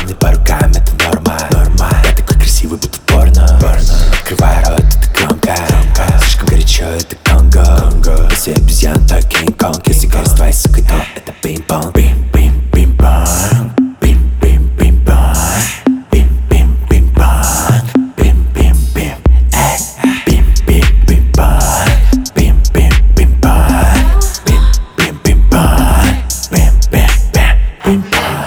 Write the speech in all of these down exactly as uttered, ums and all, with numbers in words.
Черный по рукам, это норма, норма. Я такой красивый, будто порно, порно. Открывай рот, это громко, громко. Слишком горячо, это Конго, Конго. Если обезьян, то Кинг-Конг. Если говоришь с твоей сукой, то это пинг-понг. Бим-бим-бим-понг. Бим-бим-бим-понг. Бим-бим-бим-понг. Бим-бим-бим. Эй, бим-бим-бим-понг. Бим-бим-бим-понг. Бим-бим-бим-понг. Бим-бим-бим-понг.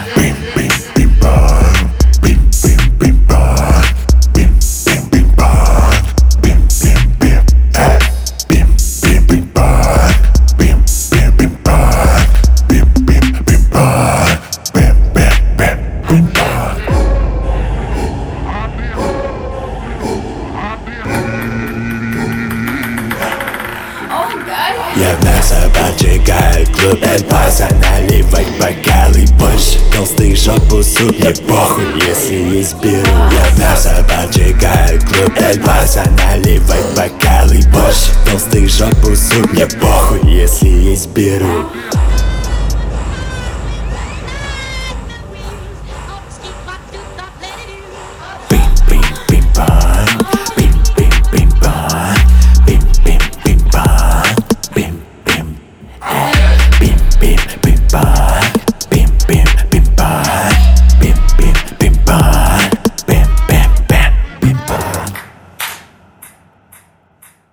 Я в мясо поджигаю клуб, Эль Пасо наливать бокалы. Больше толстых жопу суп, мне похуй, если есть беру. Я в мясо поджигаю клуб, Эль Пасо наливать бокалы. Больше толстых жопу суп, мне похуй, если есть беру.